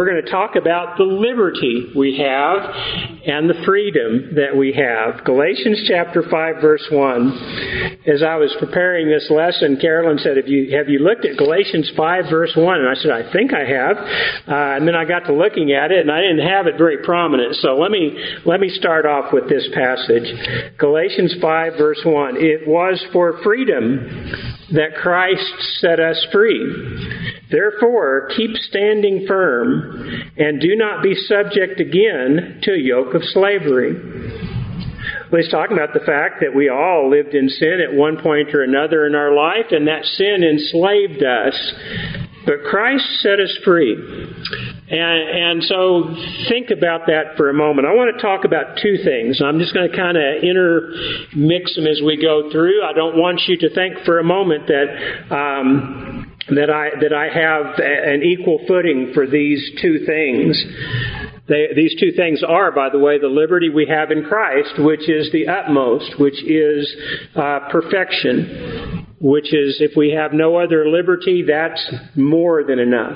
We're going to talk about the liberty we have and the freedom that we have. Galatians chapter 5, verse 1. As I was preparing this lesson, Carolyn said, have you looked at Galatians 5, verse 1? And I said, I think I have. And then I got to looking at it, and I didn't have it very prominent. So let me start off with this passage. Galatians 5, verse 1. It was for freedom that Christ set us free. Therefore, keep standing firm and do not be subject again to a yoke of slavery. Well, he's talking about the fact that we all lived in sin at one point or another in our life, and that sin enslaved us. But Christ set us free. And so think about that for a moment. I want to talk about two things. I'm just going to kind of intermix them as we go through. I don't want you to think for a moment that I have an equal footing for these two things. These two things are, by the way, the liberty we have in Christ, which is the utmost, which is perfection. Which is, if we have no other liberty, that's more than enough.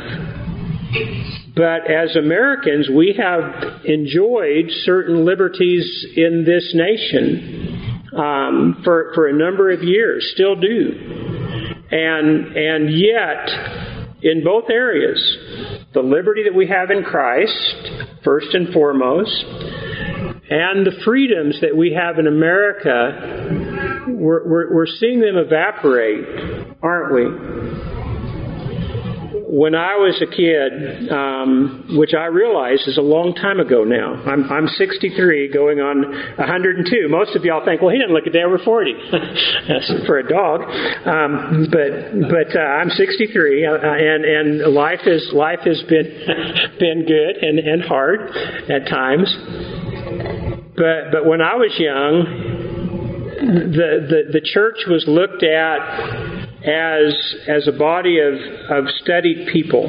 But as Americans, we have enjoyed certain liberties in this nation for a number of years, still do. And yet, in both areas, the liberty that we have in Christ, first and foremost, and the freedoms that we have in America, we're seeing them evaporate, aren't we? When I was a kid, which I realize is a long time ago now, I'm 63 going on 102. Most of y'all think, well, he didn't look a day over 40. That's for a dog. But I'm 63, and life has been good and hard at times. But when I was young, the church was looked at as a body of studied people.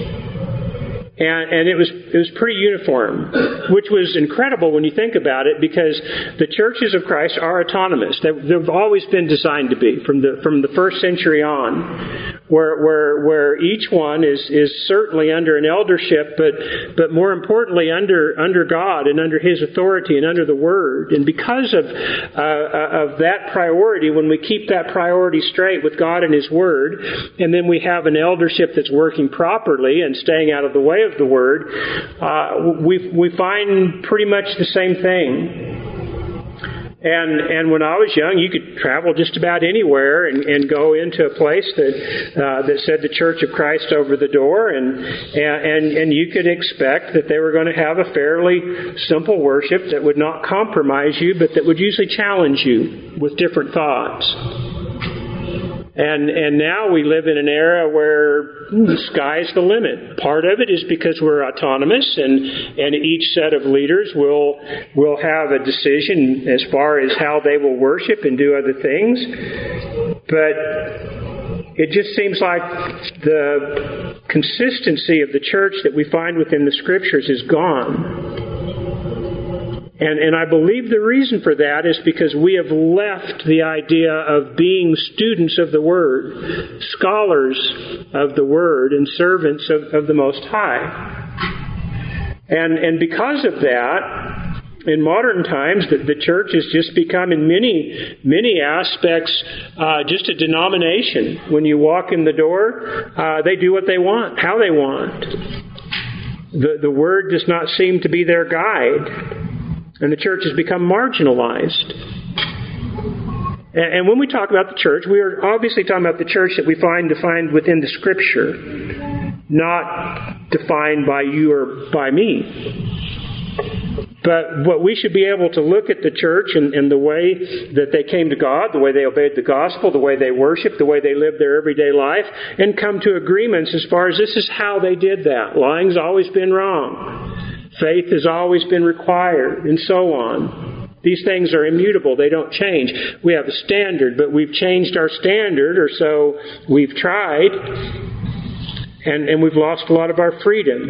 And it was pretty uniform, which was incredible when you think about it, because the churches of Christ are autonomous. They've always been designed to be from the first century on, where each one is certainly under an eldership, but more importantly under God and under His authority and under the Word. And because of that priority, when we keep that priority straight with God and His Word, and then we have an eldership that's working properly and staying out of the way of the Word, we find pretty much the same thing. And when I was young, you could travel just about anywhere and go into a place that said the Church of Christ over the door, and you could expect that they were going to have a fairly simple worship that would not compromise you, but that would usually challenge you with different thoughts. And now we live in an era where the sky's the limit. Part of it is because we're autonomous, and each set of leaders will have a decision as far as how they will worship and do other things. But it just seems like the consistency of the church that we find within the Scriptures is gone. And I believe the reason for that is because we have left the idea of being students of the Word, scholars of the Word, and servants of the Most High. And because of that, in modern times, the church has just become, in many aspects, just a denomination. When you walk in the door, they do what they want, how they want. The Word does not seem to be their guide. And the church has become marginalized. And when we talk about the church, we are obviously talking about the church that we find defined within the Scripture, not defined by you or by me. But we should be able to look at the church and the way that they came to God, the way they obeyed the gospel, the way they worshiped, the way they lived their everyday life, and come to agreements as far as this is how they did that. Lying's always been wrong. Faith has always been required, and so on. These things are immutable. They don't change. We have a standard, but we've changed our standard, or so we've tried, and we've lost a lot of our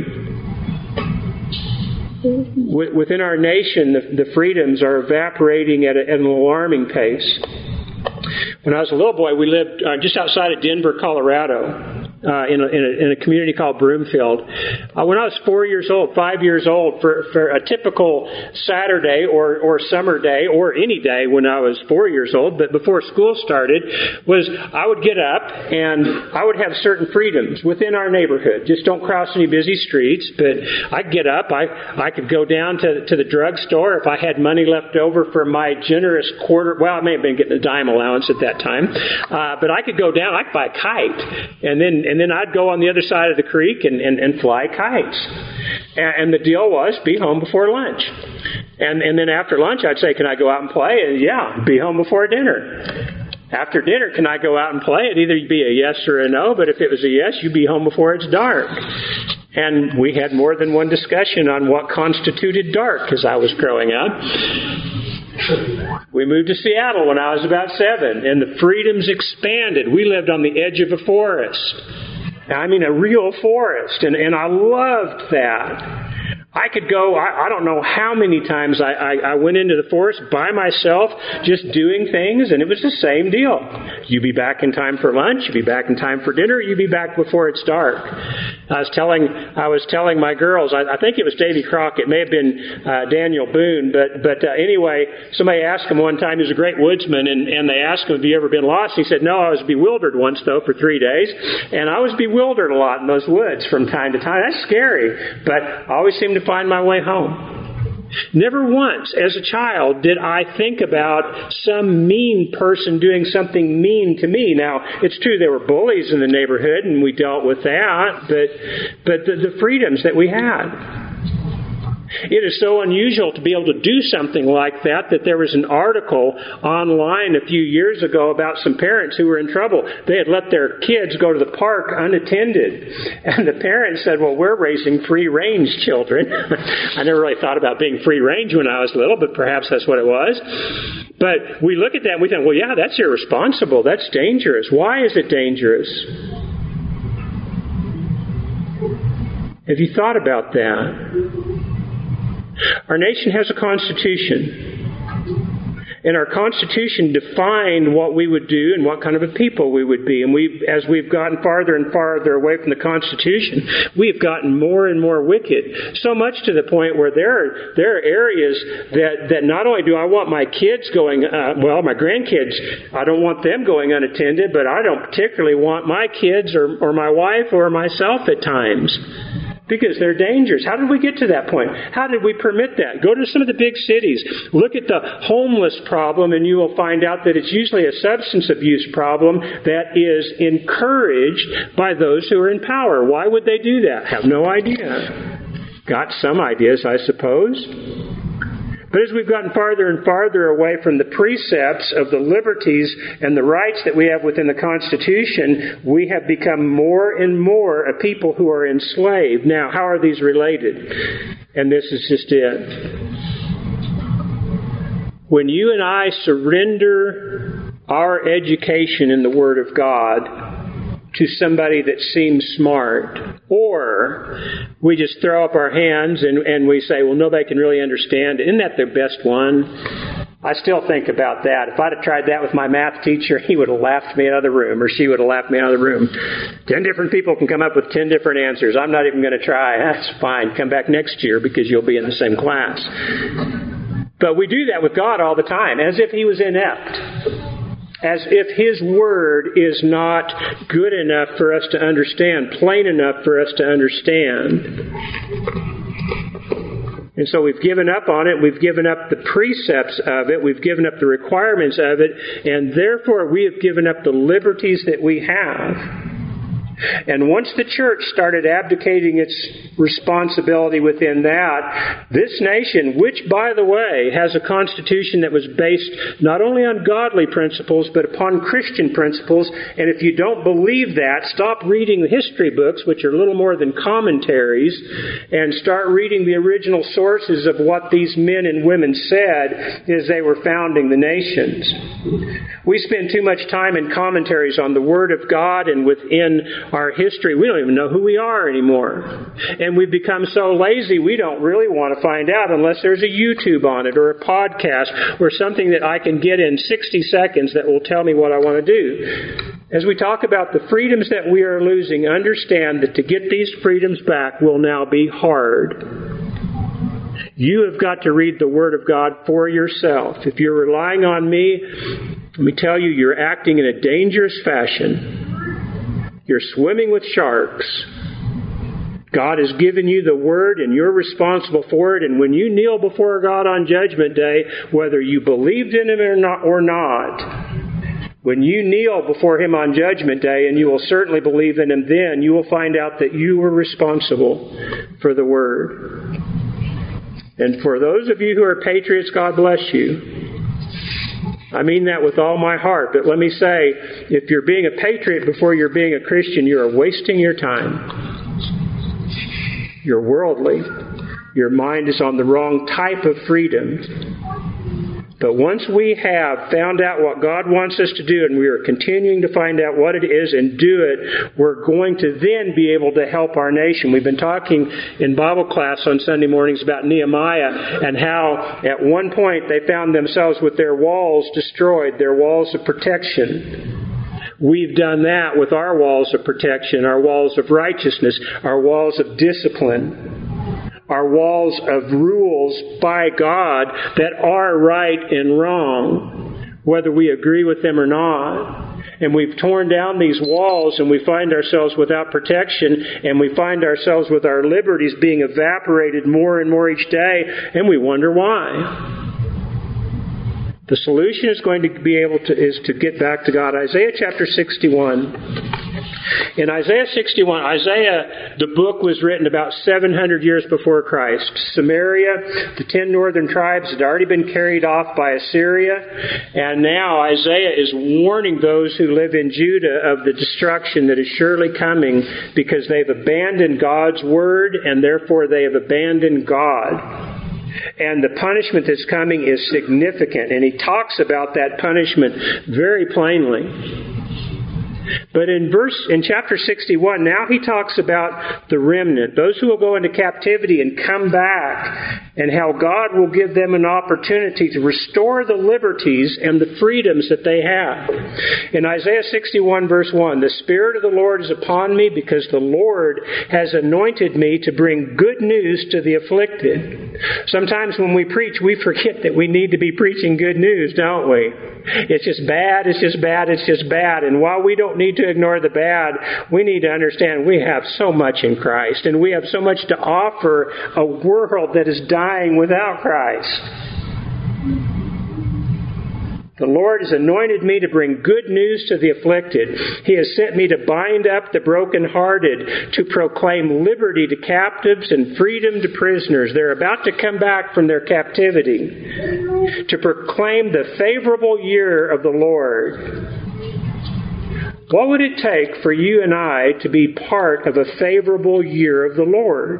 freedom. Within our nation, the freedoms are evaporating at an alarming pace. When I was a little boy, we lived just outside of Denver, Colorado. in a community called Broomfield. When I was 4 years old, 5 years old, for a typical Saturday or summer day or any day when I was 4 years old, but before school started, was I would get up and I would have certain freedoms within our neighborhood. Just don't cross any busy streets, but I'd get up. I could go down to the drugstore if I had money left over for my generous quarter. Well, I may have been getting a dime allowance at that time, but I could go down. I could buy a kite, and then I'd go on the other side of the creek and fly kites. And the deal was be home before lunch. And then after lunch, I'd say, can I go out and play? And yeah, be home before dinner. After dinner, can I go out and play? It'd either be a yes or a no, but if it was a yes, you'd be home before it's dark. And we had more than one discussion on what constituted dark as I was growing up. We moved to Seattle when I was about 7, and the freedoms expanded. We lived on the edge of a forest. I mean, a real forest, and I loved that. I could go, I don't know how many times I went into the forest by myself, just doing things, and it was the same deal. You be back in time for lunch, you be back in time for dinner, you be back before it's dark. I was telling my girls, I think it was Davy Crockett, it may have been Daniel Boone, but anyway, somebody asked him one time, he was a great woodsman, and they asked him, have you ever been lost? He said, no, I was bewildered once, though, for 3 days, and I was bewildered a lot in those woods from time to time. That's scary, but I always seemed to find my way home. Never once as a child did I think about some mean person doing something mean to me. Now, it's true there were bullies in the neighborhood and we dealt with that, but the freedoms that we had. It is so unusual to be able to do something like that there was an article online a few years ago about some parents who were in trouble. They had let their kids go to the park unattended. And the parents said, well, we're raising free-range children. I never really thought about being free-range when I was little, but perhaps that's what it was. But we look at that and we think, well, yeah, that's irresponsible. That's dangerous. Why is it dangerous? Have you thought about that? Our nation has a constitution. And our constitution defined what we would do and what kind of a people we would be. And as we've gotten farther and farther away from the constitution, we've gotten more and more wicked. So much to the point where there are areas that not only do I want my kids going, my grandkids, I don't want them going unattended, but I don't particularly want my kids or my wife or myself at times. Because they're dangerous. How did we get to that point? How did we permit that? Go to some of the big cities. Look at the homeless problem and you will find out that it's usually a substance abuse problem that is encouraged by those who are in power. Why would they do that? Have no idea. Got some ideas, I suppose. But as we've gotten farther and farther away from the precepts of the liberties and the rights that we have within the Constitution, we have become more and more a people who are enslaved. Now, how are these related? And this is just it. When you and I surrender our education in the Word of God to somebody that seems smart, or we just throw up our hands and we say, well, nobody can really understand. Isn't that the best one? I still think about that. If I'd have tried that with my math teacher, he would have laughed me out of the room, or she would have laughed me out of the room. 10 different people can come up with 10 different answers. I'm not even going to try. That's fine. Come back next year because you'll be in the same class. But we do that with God all the time, as if He was inept. As if His Word is not good enough for us to understand, plain enough for us to understand. And so we've given up on it, we've given up the precepts of it, we've given up the requirements of it, and therefore we have given up the liberties that we have. And once the church started abdicating its responsibility within that, this nation, which, by the way, has a constitution that was based not only on godly principles, but upon Christian principles, and if you don't believe that, stop reading the history books, which are little more than commentaries, and start reading the original sources of what these men and women said as they were founding the nations. We spend too much time in commentaries on the Word of God and within our history. We don't even know who we are anymore. And we've become so lazy, we don't really want to find out unless there's a YouTube on it or a podcast or something that I can get in 60 seconds that will tell me what I want to do. As we talk about the freedoms that we are losing, understand that to get these freedoms back will now be hard. You have got to read the Word of God for yourself. If you're relying on me, let me tell you, you're acting in a dangerous fashion. You're swimming with sharks. God has given you the Word and you're responsible for it. And when you kneel before God on Judgment Day, whether you believed in Him or not, when you kneel before Him on Judgment Day, and you will certainly believe in Him then, you will find out that you were responsible for the Word. And for those of you who are patriots, God bless you. I mean that with all my heart. But let me say, if you're being a patriot before you're being a Christian, you are wasting your time. You're worldly. Your mind is on the wrong type of freedom. But once we have found out what God wants us to do, and we are continuing to find out what it is and do it, we're going to then be able to help our nation. We've been talking in Bible class on Sunday mornings about Nehemiah and how at one point they found themselves with their walls destroyed, their walls of protection. We've done that with our walls of protection, our walls of righteousness, our walls of discipline, our walls of rules by God that are right and wrong, whether we agree with them or not. And we've torn down these walls, and we find ourselves without protection, and we find ourselves with our liberties being evaporated more and more each day, and we wonder why. The solution is going to be is to get back to God. Isaiah chapter 61. In Isaiah 61, the book was written about 700 years before Christ. Samaria, the 10 northern tribes, had already been carried off by Assyria. And now Isaiah is warning those who live in Judah of the destruction that is surely coming because they've abandoned God's word and therefore they have abandoned God. And the punishment that's coming is significant. And he talks about that punishment very plainly. But in chapter 61, now he talks about the remnant, those who will go into captivity and come back, and how God will give them an opportunity to restore the liberties and the freedoms that they have. In Isaiah 61 verse 1, the Spirit of the Lord is upon me because the Lord has anointed me to bring good news to the afflicted. Sometimes when we preach, we forget that we need to be preaching good news, don't we? It's just bad, it's just bad, it's just bad. And while we don't need to ignore the bad, we need to understand we have so much in Christ, and we have so much to offer a world that is dying without Christ. The Lord has anointed me to bring good news to the afflicted. He has sent me to bind up the brokenhearted, to proclaim liberty to captives and freedom to prisoners. They're about to come back from their captivity. To proclaim the favorable year of the Lord. What would it take for you and I to be part of a favorable year of the Lord?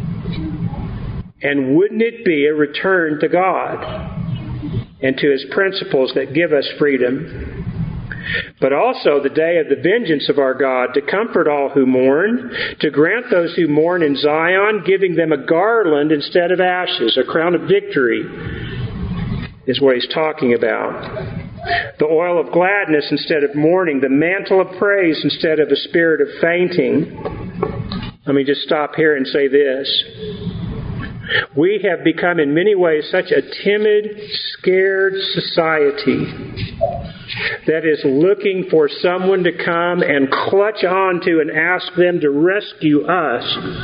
And wouldn't it be a return to God and to His principles that give us freedom? But also the day of the vengeance of our God, to comfort all who mourn, to grant those who mourn in Zion, giving them a garland instead of ashes, a crown of victory, is what he's talking about. The oil of gladness instead of mourning, the mantle of praise instead of a spirit of fainting. Let me just stop here and say this. We have become in many ways such a timid, scared society that is looking for someone to come and clutch onto and ask them to rescue us,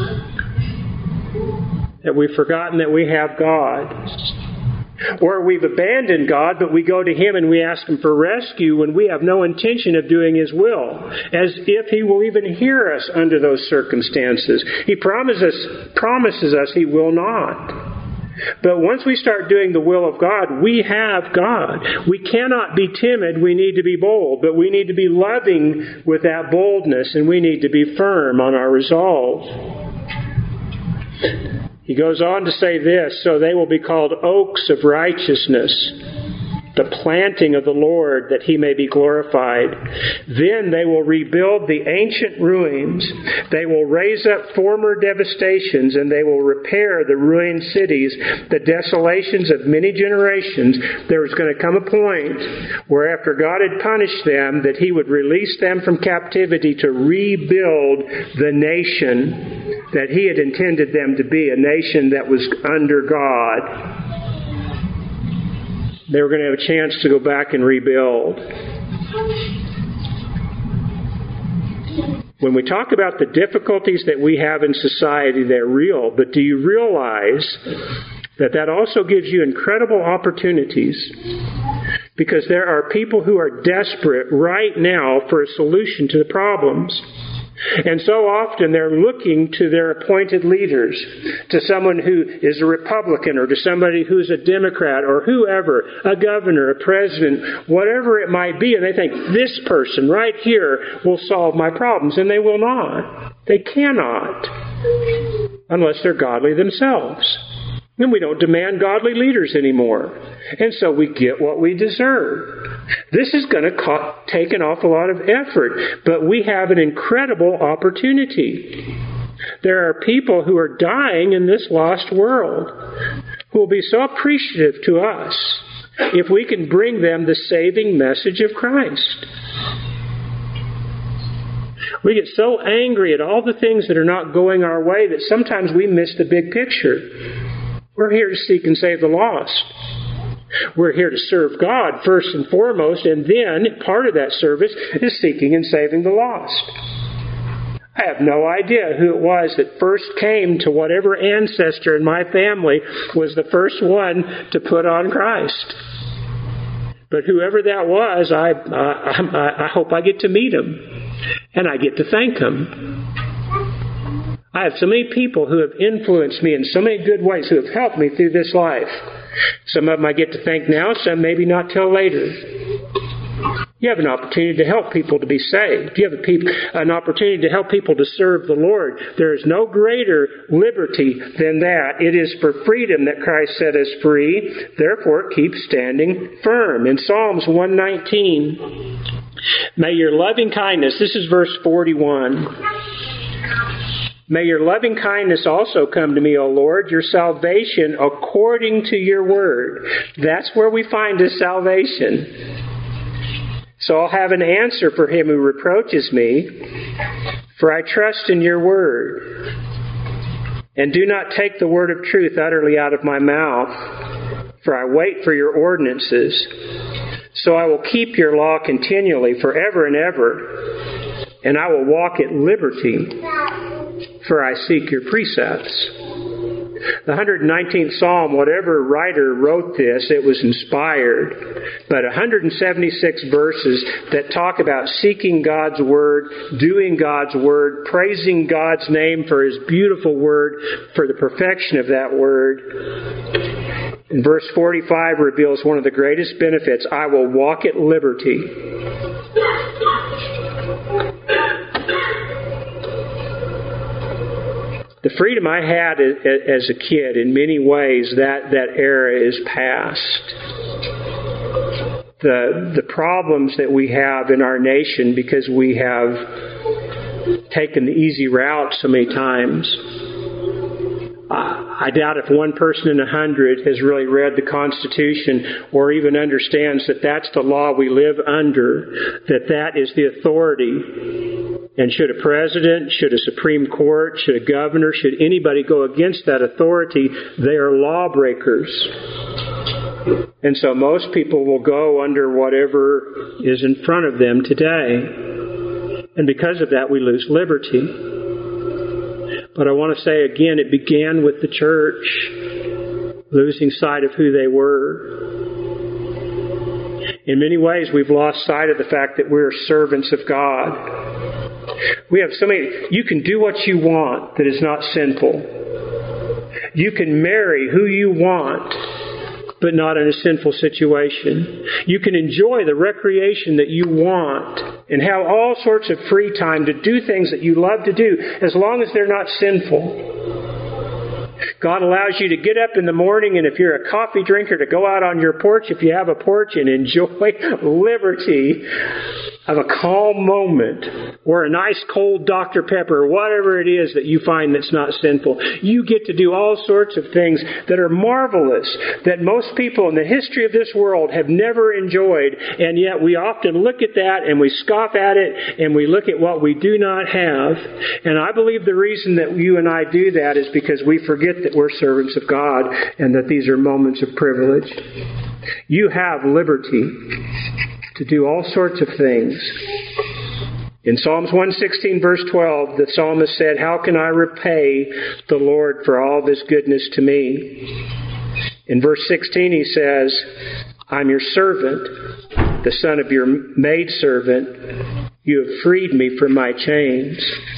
that we've forgotten that we have God. Or we've abandoned God, but we go to Him and we ask Him for rescue when we have no intention of doing His will, as if He will even hear us under those circumstances. He promises us He will not. But once we start doing the will of God, we have God. We cannot be timid, we need to be bold, but we need to be loving with that boldness, and we need to be firm on our resolve. He goes on to say this, so they will be called oaks of righteousness, the planting of the Lord, that He may be glorified. Then they will rebuild the ancient ruins. They will raise up former devastations, and they will repair the ruined cities, the desolations of many generations. There was going to come a point where after God had punished them, that He would release them from captivity to rebuild the nation that He had intended them to be, a nation that was under God. They were going to have a chance to go back and rebuild. When we talk about the difficulties that we have in society, they're real. But do you realize that also gives you incredible opportunities? Because there are people who are desperate right now for a solution to the problems. And so often they're looking to their appointed leaders, to someone who is a Republican or to somebody who's a Democrat or whoever, a governor, a president, whatever it might be, and they think this person right here will solve my problems, and they will not. They cannot, unless they're godly themselves. And we don't demand godly leaders anymore. And so we get what we deserve. This is going to take an awful lot of effort, but we have an incredible opportunity. There are people who are dying in this lost world who will be so appreciative to us if we can bring them the saving message of Christ. We get so angry at all the things that are not going our way that sometimes we miss the big picture. We're here to seek and save the lost. We're here to serve God first and foremost, and then part of that service is seeking and saving the lost. I have no idea who it was that first came to whatever ancestor in my family was the first one to put on Christ. But whoever that was, I hope I get to meet him, and I get to thank him. I have so many people who have influenced me in so many good ways, who have helped me through this life. Some of them I get to thank now, some maybe not till later. You have an opportunity to help people to be saved. You have an opportunity to help people to serve the Lord. There is no greater liberty than that. It is for freedom that Christ set us free. Therefore, keep standing firm. In Psalms 119, may your loving kindness, this is verse 41, may your loving kindness also come to me, O Lord, your salvation according to your word. That's where we find his salvation. So I'll have an answer for him who reproaches me, for I trust in your word. And do not take the word of truth utterly out of my mouth, for I wait for your ordinances. So I will keep your law continually, forever and ever, and I will walk at liberty, for I seek your precepts. The 119th Psalm, whatever writer wrote this, it was inspired. But 176 verses that talk about seeking God's Word, doing God's Word, praising God's name for His beautiful Word, for the perfection of that Word. And verse 45 reveals one of the greatest benefits. I will walk at liberty. The freedom I had as a kid, in many ways, that era is past. The problems that we have in our nation because we have taken the easy route so many times. I doubt if one person in 100 has really read the Constitution or even understands that that's the law we live under, that is the authority. And should a president, should a Supreme Court, should a governor, should anybody go against that authority, they are lawbreakers. And so most people will go under whatever is in front of them today. And because of that, we lose liberty. But I want to say again, it began with the church losing sight of who they were. In many ways, we've lost sight of the fact that we're servants of God. We have so many. You can do what you want that is not sinful. You can marry who you want, but not in a sinful situation. You can enjoy the recreation that you want and have all sorts of free time to do things that you love to do, as long as they're not sinful. God allows you to get up in the morning, and if you're a coffee drinker, to go out on your porch, if you have a porch, and enjoy liberty of a calm moment, or a nice cold Dr. Pepper, or whatever it is that you find that's not sinful. You get to do all sorts of things that are marvelous, that most people in the history of this world have never enjoyed, and yet we often look at that and we scoff at it, and we look at what we do not have. And I believe the reason that you and I do that is because we forget that we're servants of God, and that these are moments of privilege. You have liberty to do all sorts of things. In Psalms 116, verse 12, the psalmist said, "How can I repay the Lord for all of His goodness to me?" In verse 16, he says, "I'm your servant, the son of your maidservant. You have freed me from my chains."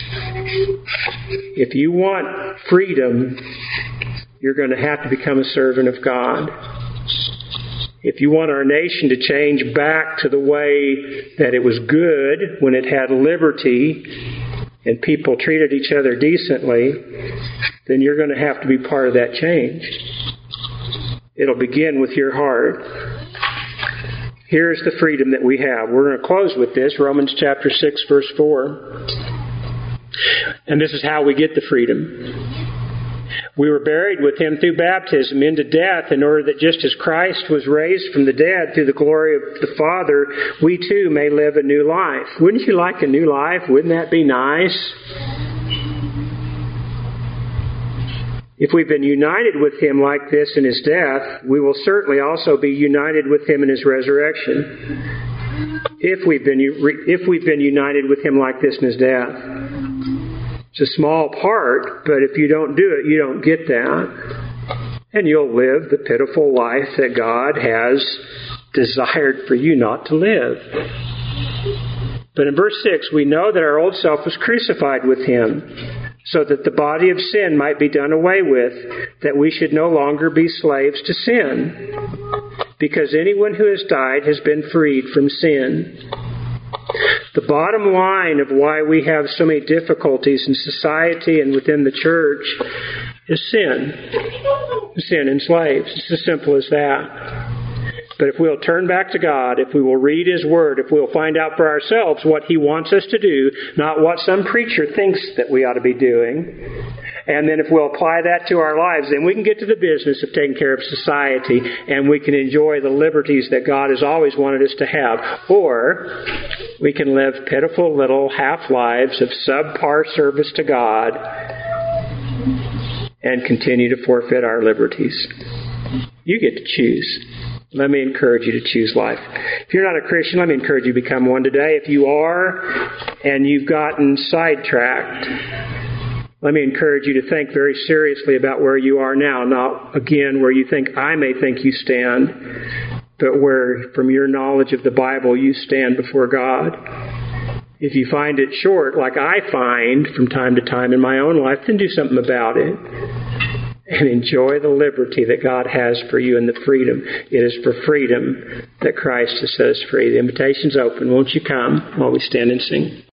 If you want freedom, you're going to have to become a servant of God. If you want our nation to change back to the way that it was good when it had liberty and people treated each other decently, then you're going to have to be part of that change. It'll begin with your heart. Here's the freedom that we have. We're going to close with this, Romans chapter 6, verse 4. And this is how we get the freedom. We were buried with Him through baptism into death, in order that just as Christ was raised from the dead through the glory of the Father, we too may live a new life. Wouldn't you like a new life? Wouldn't that be nice? If we've been united with Him like this in His death, we will certainly also be united with Him in His resurrection. If we've been united with Him like this in His death. It's a small part, but if you don't do it, you don't get that. And you'll live the pitiful life that God has desired for you not to live. But in verse 6, we know that our old self was crucified with Him, so that the body of sin might be done away with, that we should no longer be slaves to sin. Because anyone who has died has been freed from sin. The bottom line of why we have so many difficulties in society and within the church is sin. Sin enslaves. It's as simple as that. But if we'll turn back to God, if we will read His Word, if we'll find out for ourselves what He wants us to do, not what some preacher thinks that we ought to be doing, and then if we'll apply that to our lives, then we can get to the business of taking care of society, and we can enjoy the liberties that God has always wanted us to have. Or we can live pitiful little half-lives of subpar service to God and continue to forfeit our liberties. You get to choose. Let me encourage you to choose life. If you're not a Christian, let me encourage you to become one today. If you are, and you've gotten sidetracked, let me encourage you to think very seriously about where you are now, not, again, where you think I may think you stand, but where, from your knowledge of the Bible, you stand before God. If you find it short, like I find from time to time in my own life, then do something about it. And enjoy the liberty that God has for you and the freedom. It is for freedom that Christ has set us free. The invitation's open. Won't you come while we stand and sing?